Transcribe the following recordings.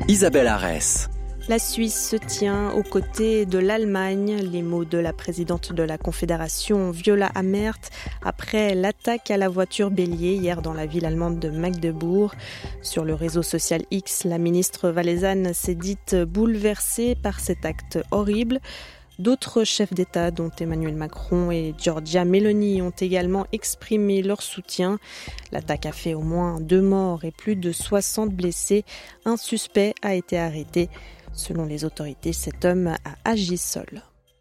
Isabelle Arès. La Suisse se tient aux côtés de l'Allemagne, les mots de la présidente de la Confédération, Viola Amherd, après l'attaque à la voiture bélier hier dans la ville allemande de Magdebourg. Sur le réseau social X, la ministre valaisanne s'est dite bouleversée par cet acte horrible. D'autres chefs d'État, dont Emmanuel Macron et Giorgia Meloni, ont également exprimé leur soutien. L'attaque a fait au moins 2 morts et plus de 60 blessés. Un suspect a été arrêté. Selon les autorités, cet homme a agi seul.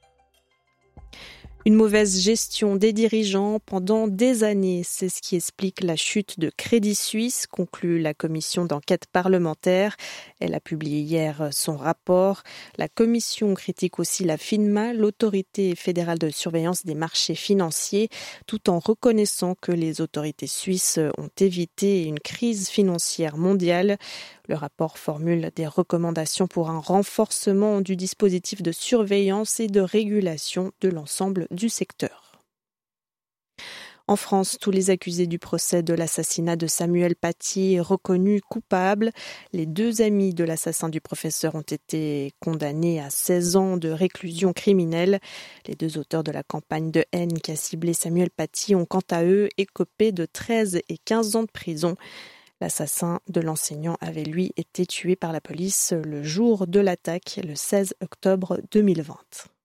Une mauvaise gestion des dirigeants pendant des années, c'est ce qui explique la chute de Crédit Suisse, conclut la commission d'enquête parlementaire. Elle a publié hier son rapport. La commission critique aussi la FINMA, l'autorité fédérale de surveillance des marchés financiers, tout en reconnaissant que les autorités suisses ont évité une crise financière mondiale. Le rapport formule des recommandations pour un renforcement du dispositif de surveillance et de régulation de l'ensemble du secteur. En France, tous les accusés du procès de l'assassinat de Samuel Paty reconnus coupables. Les 2 amis de l'assassin du professeur ont été condamnés à 16 ans de réclusion criminelle. Les 2 auteurs de la campagne de haine qui a ciblé Samuel Paty ont quant à eux écopé de 13 et 15 ans de prison. L'assassin de l'enseignant avait lui été tué par la police le jour de l'attaque, le 16 octobre 2020.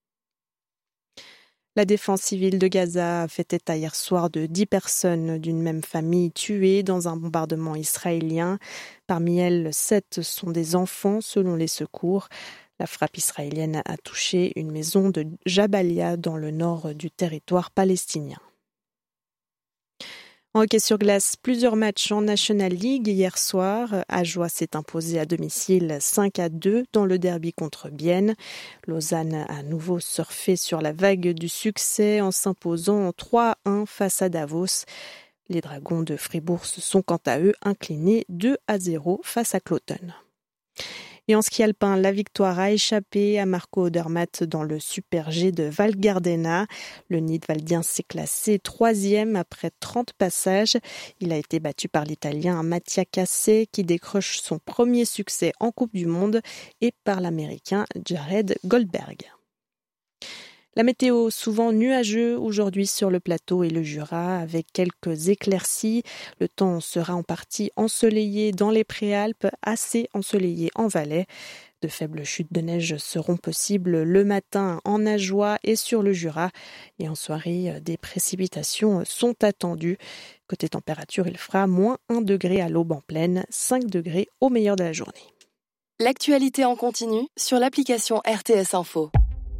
La défense civile de Gaza a fait état hier soir de 10 personnes d'une même famille tuées dans un bombardement israélien. Parmi elles, 7 sont des enfants selon les secours. La frappe israélienne a touché une maison de Jabalia dans le nord du territoire palestinien. En hockey sur glace, plusieurs matchs en National League hier soir. Ajoie s'est imposé à domicile 5-2 dans le derby contre Bienne. Lausanne a à nouveau surfé sur la vague du succès en s'imposant 3-1 face à Davos. Les Dragons de Fribourg se sont quant à eux inclinés 2-0 face à Cloton. Et en ski alpin, la victoire a échappé à Marco Odermatt dans le Super G de Val Gardena. Le Nidwaldien s'est classé 3e après 30 passages. Il a été battu par l'Italien Mattia Cassé qui décroche son premier succès en Coupe du Monde et par l'Américain Jared Goldberg. La météo souvent nuageux aujourd'hui sur le plateau et le Jura avec quelques éclaircies. Le temps sera en partie ensoleillé dans les Préalpes, assez ensoleillé en Valais. De faibles chutes de neige seront possibles le matin en Ajoie et sur le Jura. Et en soirée, des précipitations sont attendues. Côté température, il fera moins 1 degré à l'aube en plaine, 5 degrés au meilleur de la journée. L'actualité en continu sur l'application RTS Info.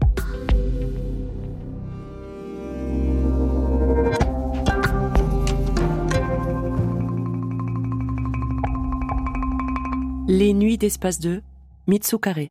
Les nuits d'Espace 2, Mitsukare.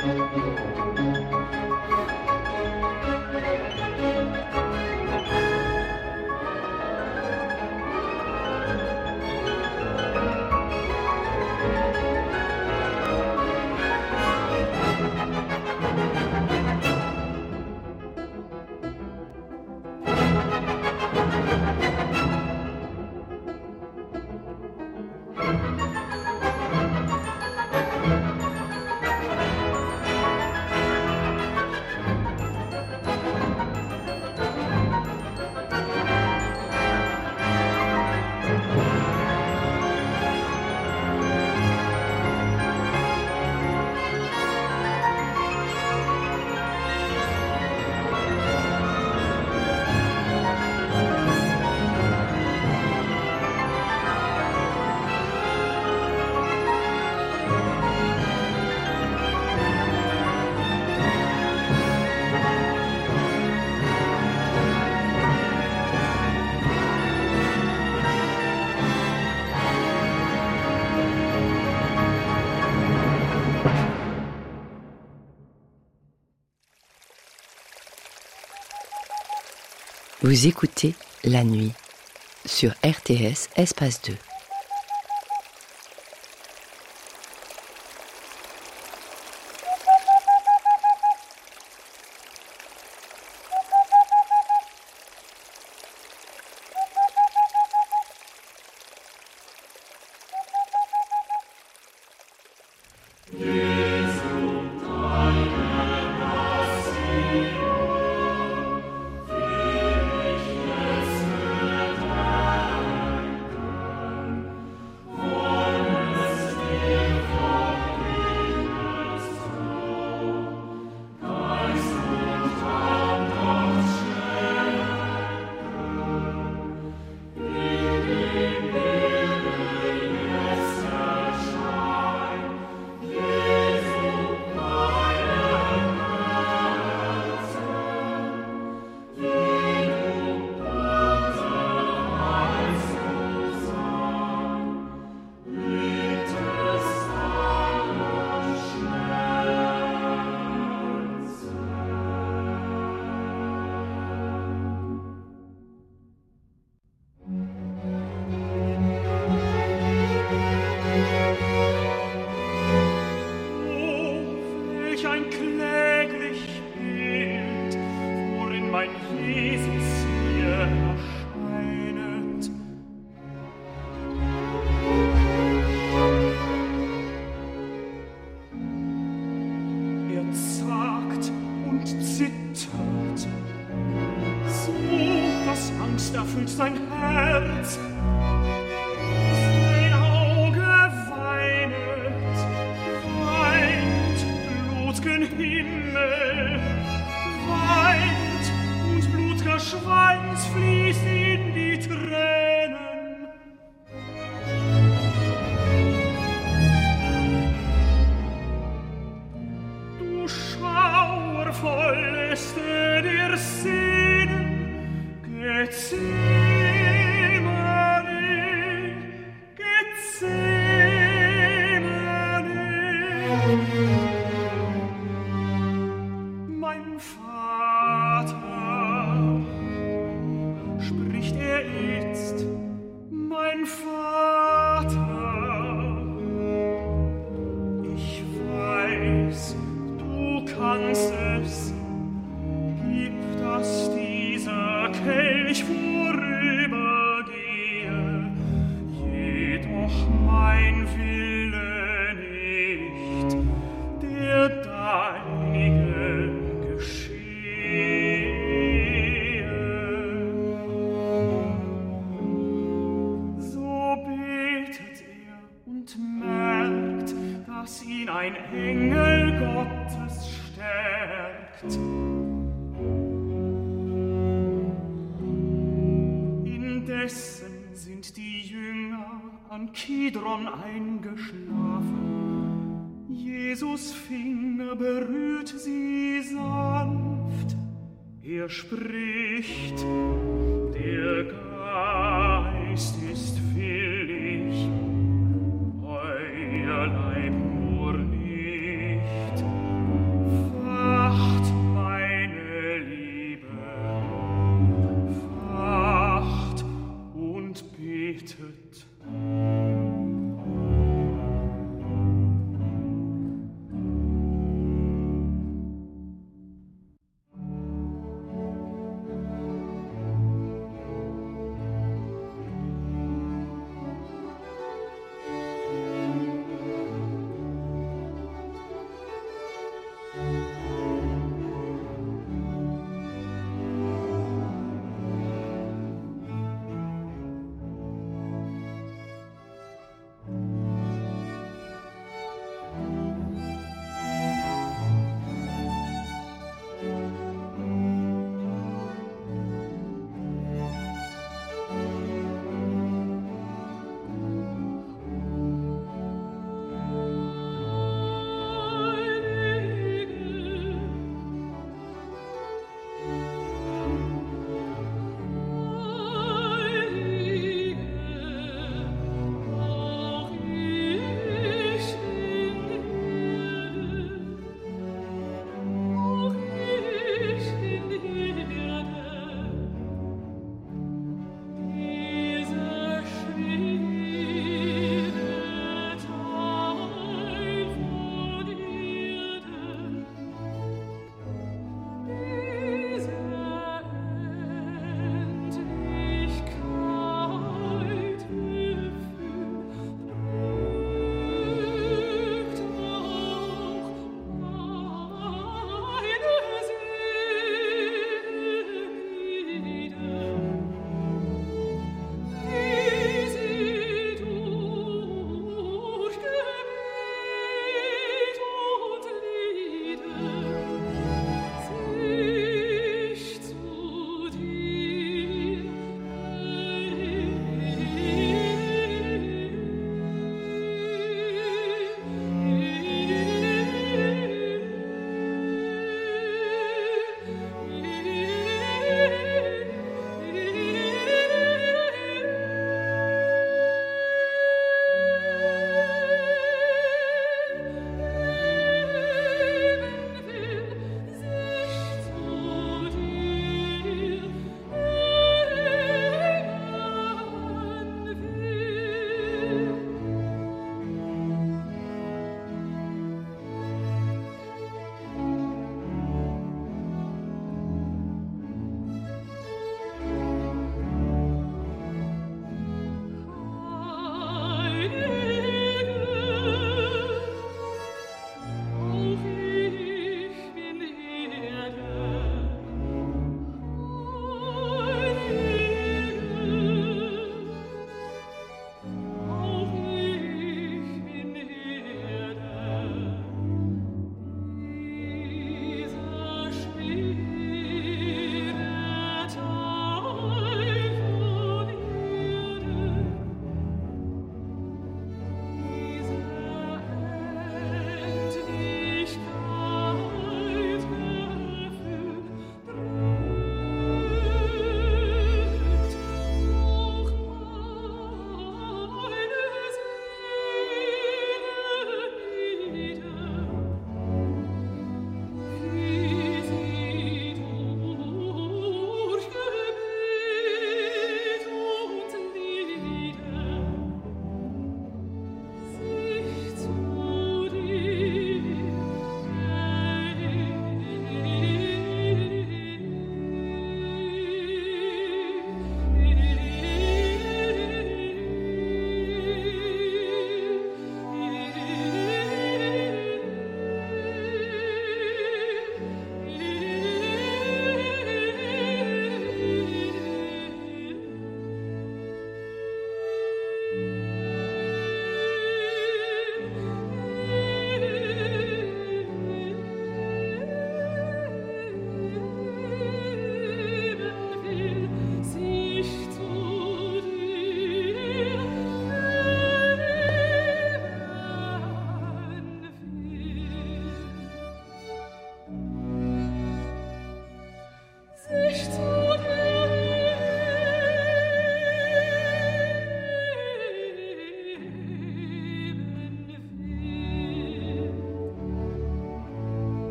Vous écoutez La Nuit sur RTS Espace 2. Erfüllt sein Herz, sein Auge weint blut'gen Himmel, weint und blut'ger Schweiß fließt in die Tränen. Du schauervolleste der Szenen, Gethsemane, mein Vater, spricht er jetzt, mein Vater, ich weiß, du kannst es, gib, dass dieser Kelch vorübergehe, jedoch mein Wille nicht, der deinige geschehe. So betet er und merkt, dass ihn ein Engel Gottes stärkt. Indessen sind die Jünger an Kidron eingeschlafen. Jesus Finger berührt sie sanft. Er spricht, der Geist ist willig, euer Leib nur nicht.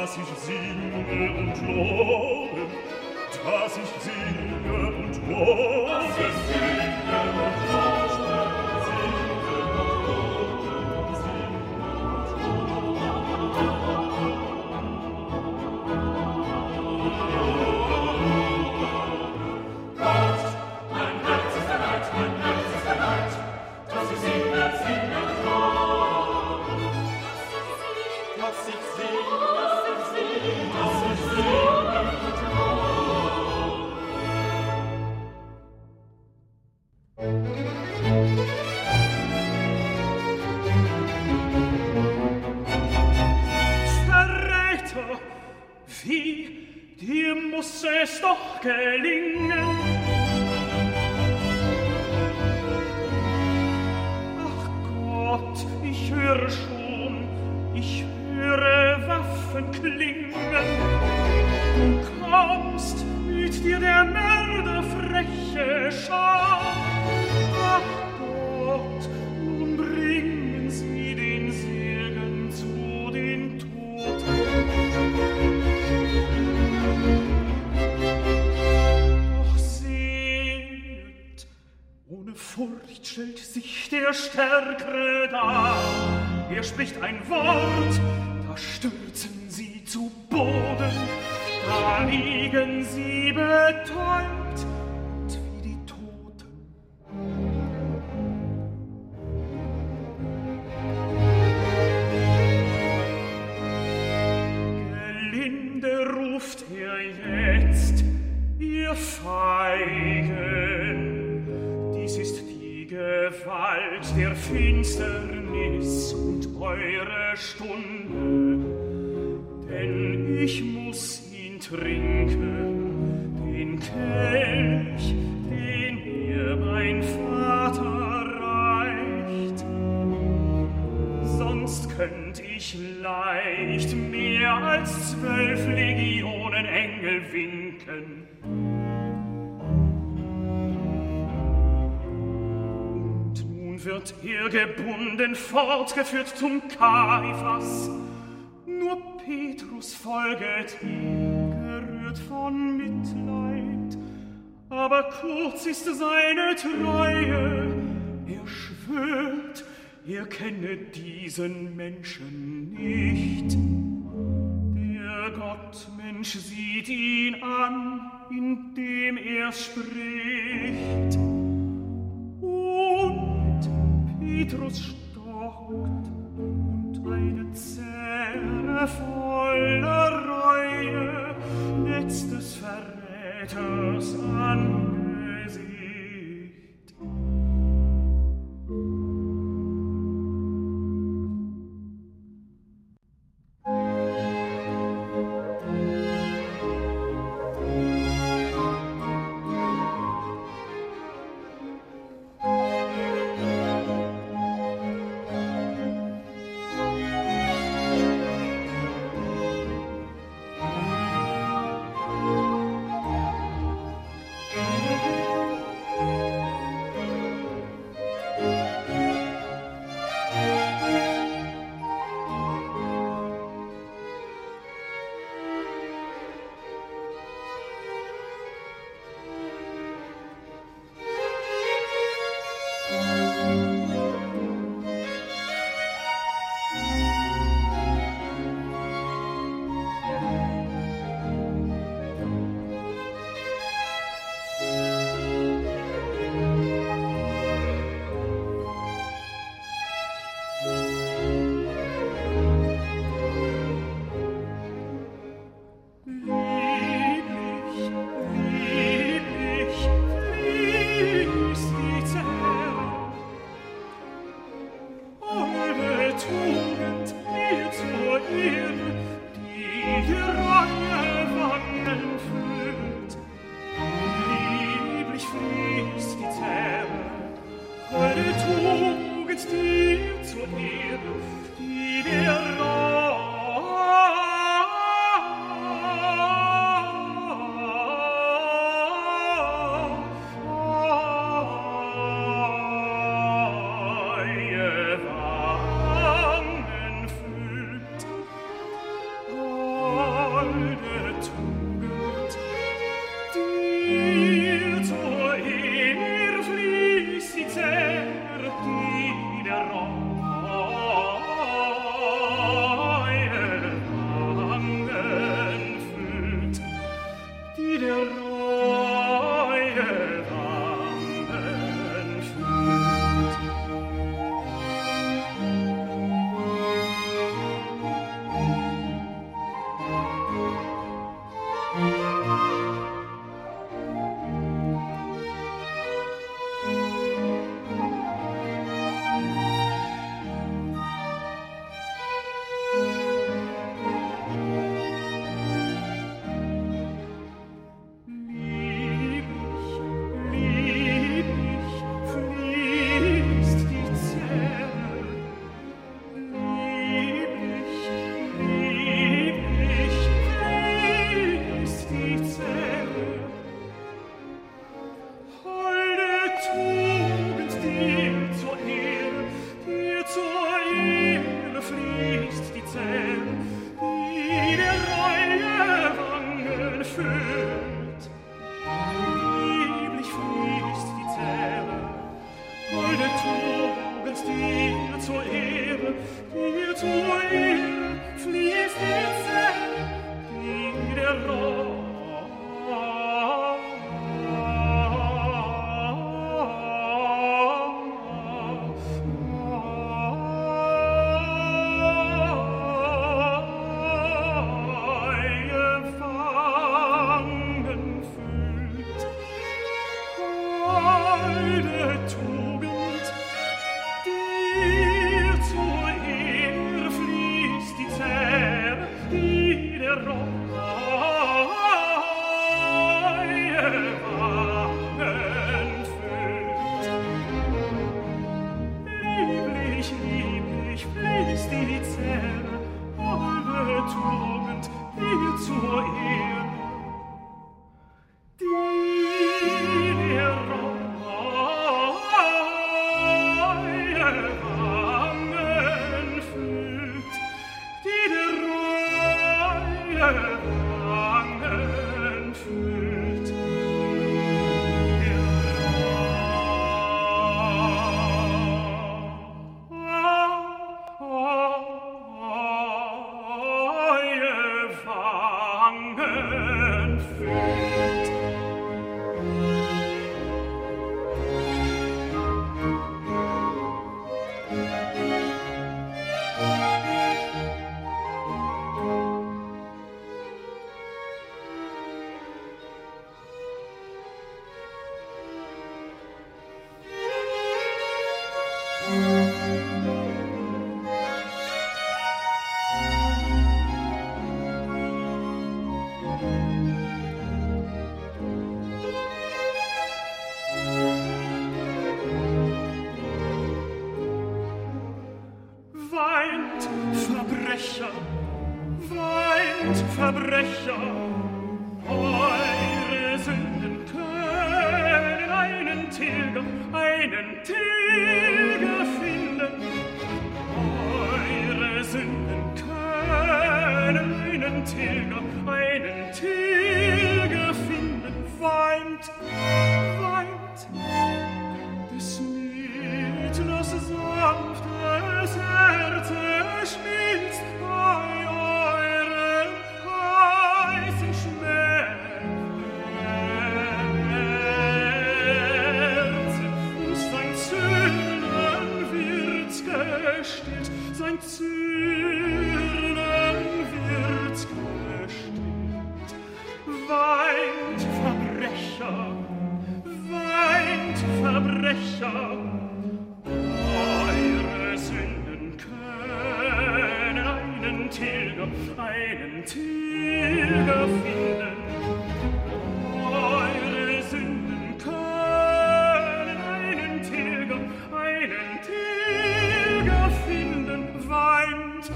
dass ich singe und lobe, dass ich singe und lobe, dass ich singe und lobe, singe und lobe, singe und lobe. Gott, mein Herz ist bereit, mein Herz ist bereit, dass ich singe, singe und lobe, dass ich singe, dass ich singe, dass ich singe und lobe. Verräter, wie, dir muss es doch gelingen. Ach Gott, ich höre schon, ich höre Waffen klingen. Du kommst mit dir der Mörder freche Schar. Ach Gott, nun bringen sie den Segen zu den Toten. Doch seht, ohne Furcht stellt sich der Stärkere dar. Er spricht ein Wort, da stürzen sie zu Boden, da liegen sie betäubt und wie die Toten. Gelinde ruft er jetzt, ihr Feigen, dies ist die Gewalt der Finsternis und eure Stunde, denn ich muss ihn trinken, den Kelch, den mir mein Vater reicht. Sonst könnt ich leicht mehr als 12 Legionen Engel winken. Und nun wird er gebunden fortgeführt zum Kaiphas. Nur Petrus folget ihm, gerührt von Mitleid. Aber kurz ist seine Treue, er schwört, er kenne diesen Menschen nicht. Der Gottmensch sieht ihn an, indem er spricht. Und Petrus stockt und eine Zähre voller Reue netzt des Verräters Angesicht. dir zur Ehre, fließt die Zelle, die der Verbrecher, eure Sünden können einen Tilger finden. Eure Sünden können einen Tilger finden. Weint, des Mittlers sanftes Herz schmilzt bei eurem heißen Schmerz. Und sein Zürnen wird's gestillt, sein Zürnen wird's gestillt. Weint, Verbrecher, eure Sünden können einen Tilger finden. Eure Sünden können einen Tilger finden. Weint,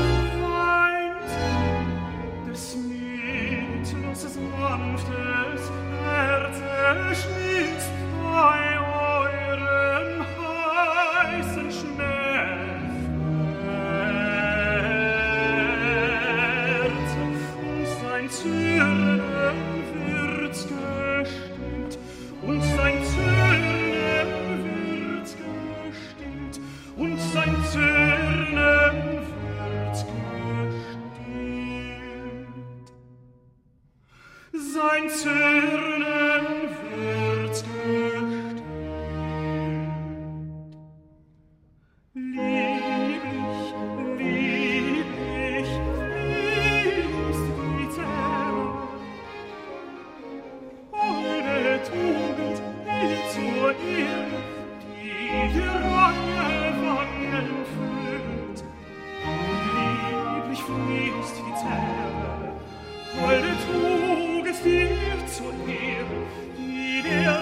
des Mittlers sanftes Herz schmilzt bei eurem heißen Schmerz. Und sein Zürnen wird's gestillt, und sein Zürnen wird's gestillt, und sein Zürnen wird's gestillt. Sein Zürnen wird's gestillt. Lieblich fließt die Zähne, holde Tugend, die zur Ehre, die reine Wangen füllt. Lieblich fließt die Zähne, holde Tugend, dir zur Ehre, die der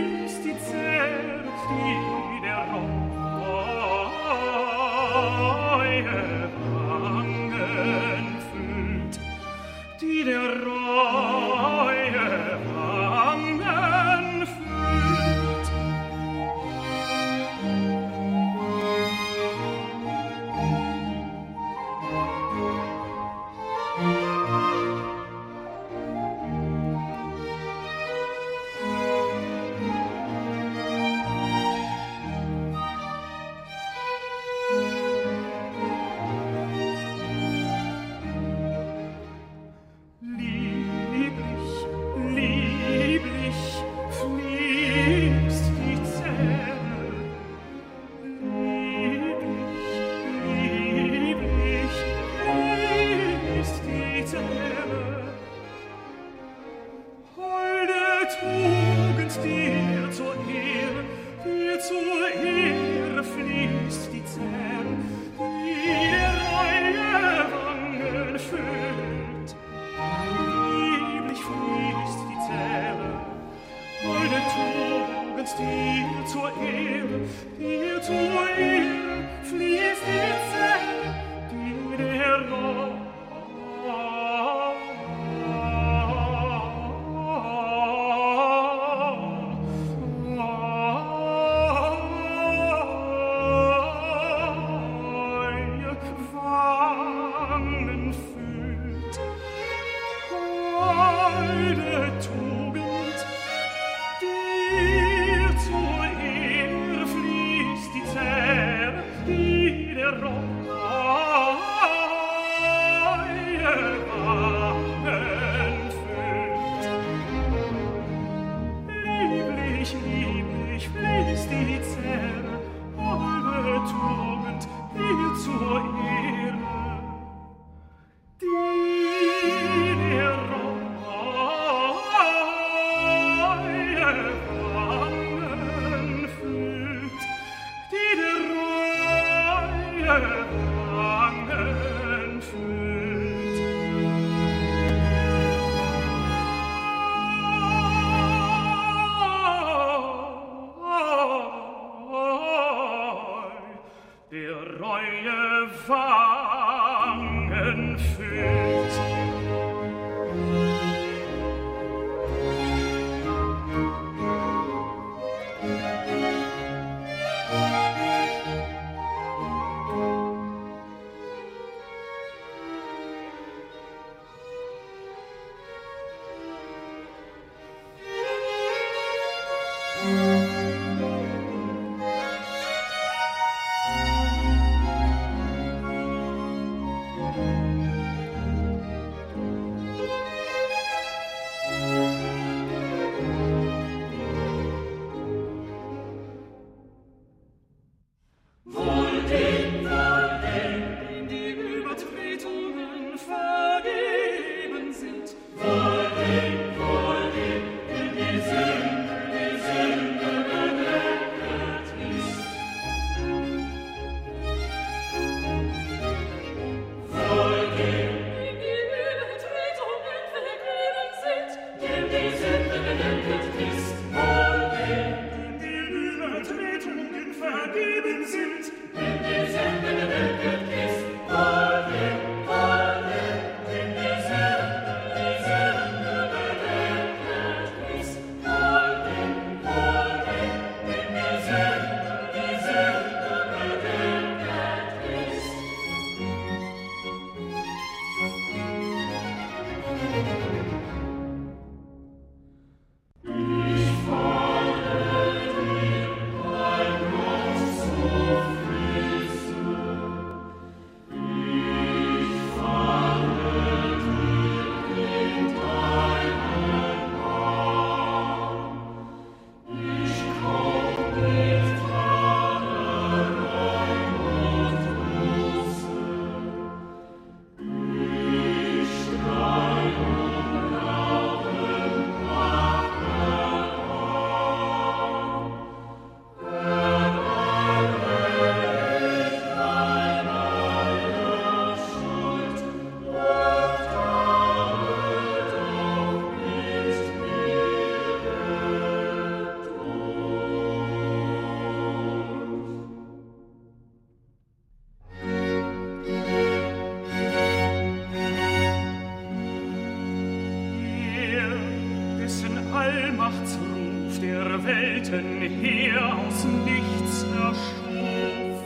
Oh Ehre fließt die Zähne, die neue Wangen füllt. Lieblich fließt die Zähne, holde Tugend dir zur Ehre, fließt die Zähne, die der lieblich fließt die Zähne, holde Tugend dir zur Ehre, die der Reue Wangen füllt, die der Reue Wangen füllt. Der Reue Wangen füllt. Allmachtsruf der Welten her aus nichts erschuf.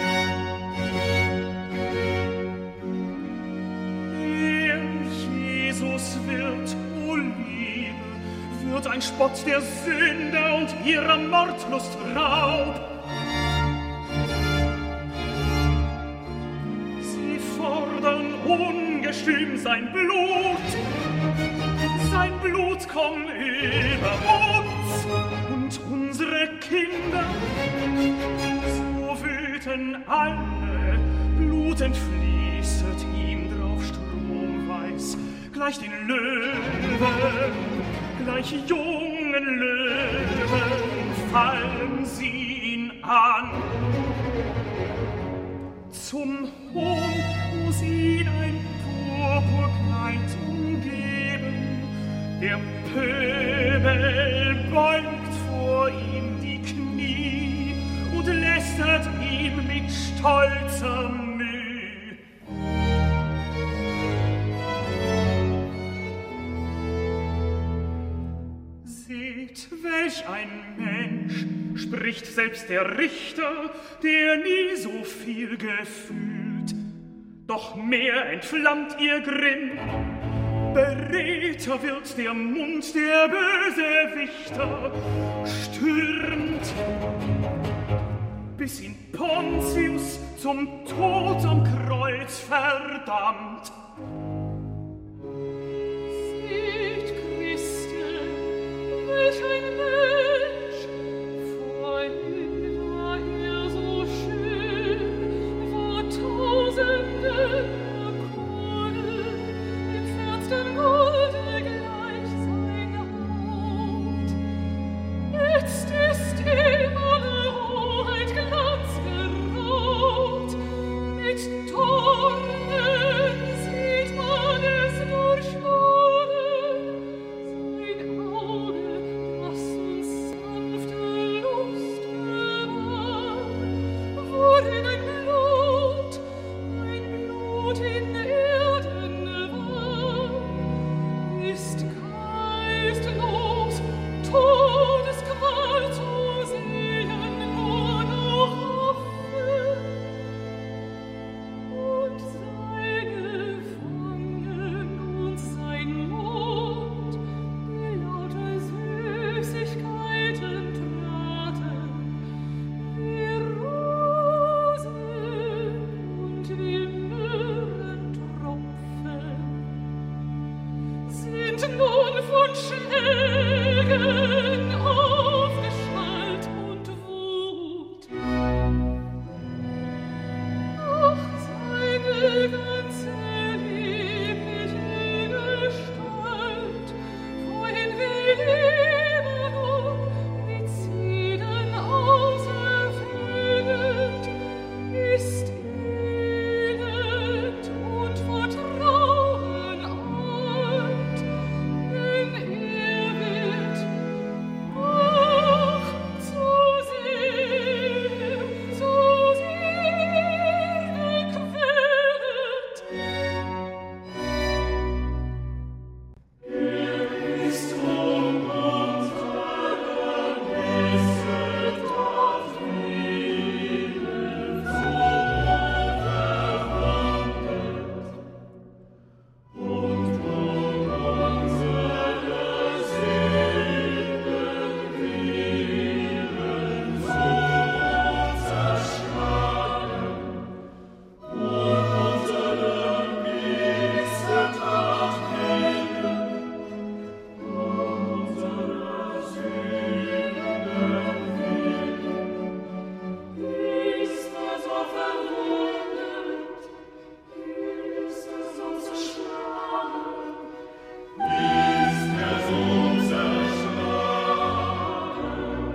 Der Jesus wird, o Liebe, wird ein Spott der Sünder und ihrer Mordlust Raub. Sie fordern ungestüm sein Blut komm über uns und unsere Kinder. So wüten alle, blutend fließet ihm drauf stromweiß, gleich den Löwen, gleich jungen Löwen, fallen sie ihn an. Zum Hohn muss ihn ein Purpurkleid umgeben, der Pöbel beugt vor ihm die Knie und lästert ihm mit stolzer Müh. Seht, welch ein Mensch, spricht selbst der Richter, der nie so viel gefühlt. Doch mehr entflammt ihr Grimm, beredter wird der Mund, der Bösewichter stürmt, bis ihn Pontius zum Tod am Kreuz verdammt. Seht, Christe, welch ein Mensch, vorhin war er so schön, vor Tausenden Kronen, im fernsten Golde gleich sein Haupt. Jetzt ist ihm alle Hoheit Glanz geraubt, mit Dornen sieht man es durchschlagen, sein Auge, das uns sanfte Lust gewann, worin ein Blut in Erden war, ist geistlos, Todesqual zu sehen, nur noch offen. Und sei gefangen und sein Mund, die laute Süßigkeiten traten, wie Rosen und wie Myrrhentropfen, sind nun von Schlägen aufgeschallt und Wut. Ach, seine ganze liebliche Gestalt, wohin wir Libanon mit Zedern auserfüllet, ist elend und vor Trauern alt, denn er wird, ach, so sehr gequält. Ist um uns vermisset dort Frieden so verwandelt und unsere Seelen Willen so zerschlagen und unsere Missetat hellen unserer Sünden willen. Ist er so verwundet? Ist er so zerschlagen? Ist er so zerschlagen?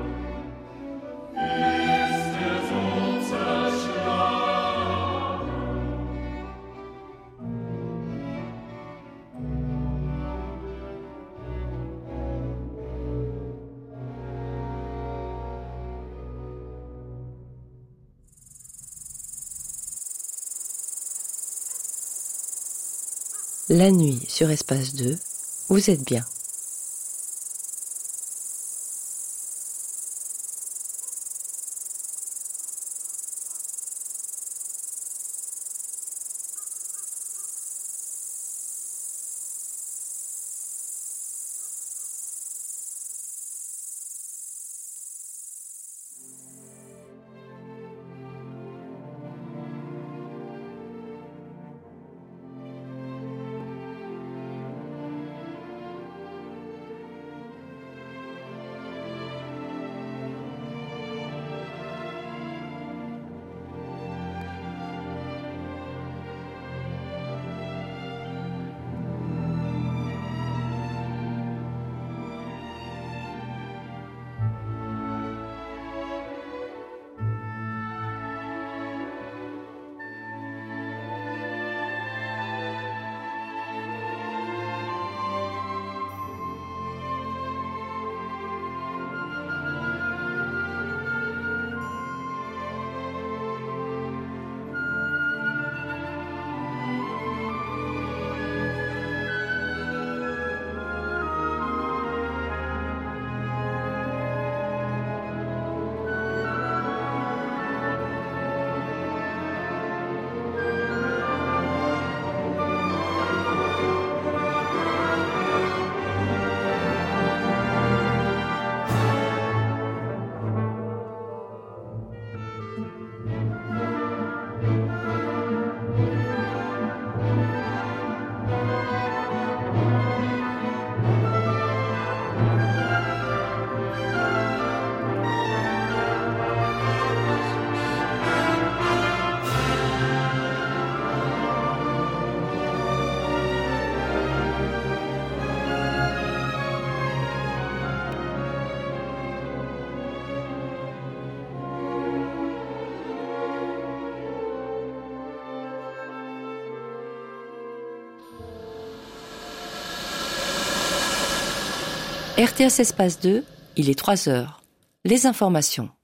Ist er so zerschlagen? La nuit sur Espace 2, vous êtes bien. RTS Espace 2, il est 3 heures. Les informations.